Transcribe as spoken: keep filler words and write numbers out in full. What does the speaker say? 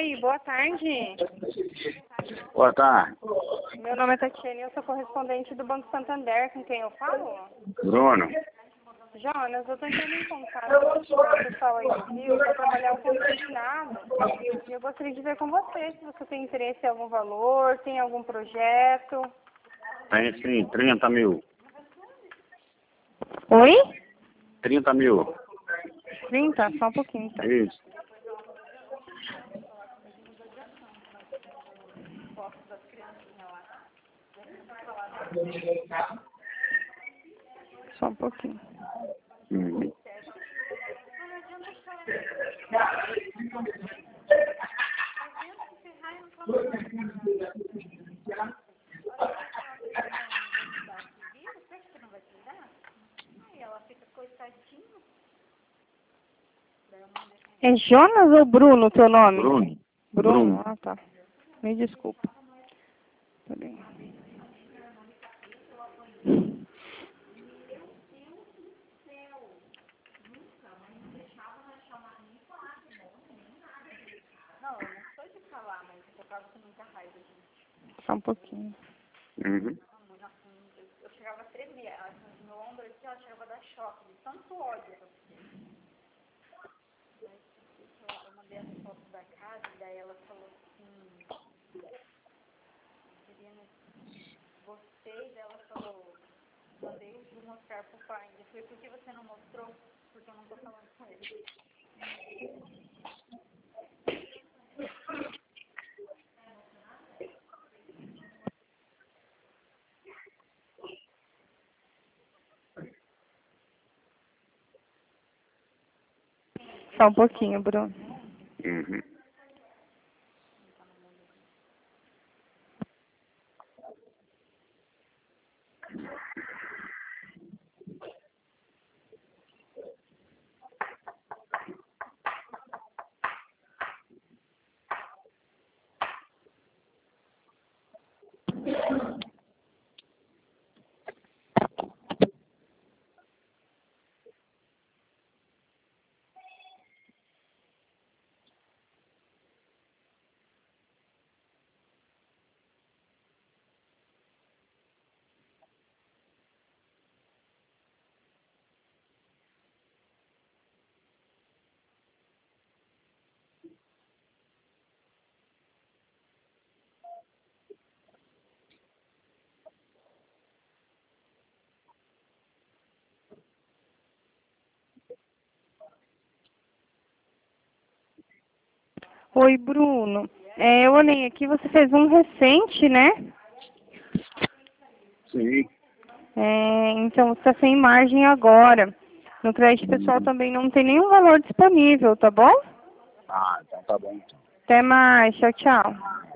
Oi, boa tarde. Boa tarde. Meu nome é Tatiana e eu sou correspondente do Banco Santander, com quem eu falo? Bruno. Jonas, eu estou entrando em contato com o pessoal aí do Rio para trabalhar o consignado. E eu gostaria de ver com você se você tem interesse em algum valor, tem algum projeto. Tem sim, trinta mil. Oi? trinta mil. trinta? Só um pouquinho, então. Isso. Só um pouquinho. Uhum. É Jonas ou Bruno o teu nome? Bruno. Bruno? Bruno. Ah, tá. Me desculpa. Peraí. Só um pouquinho. Uhum. Eu chegava a tremer, no meu ombro aqui, ela chegava a dar choque, de tanto ódio. Eu mandei as fotos da casa, e daí ela falou assim, gostei, daí ela falou, mandei eu mostrar pro pai. Eu falei, por que você não mostrou? Porque eu não tô falando com ele. Só um pouquinho, Bruno. Uhum. Oi, Bruno. É, eu olhei aqui, você fez um recente, né? Sim. É, então, você está sem margem agora. No crédito pessoal também não tem nenhum valor disponível, tá bom? Ah, então tá bom. Até mais. Tchau, tchau.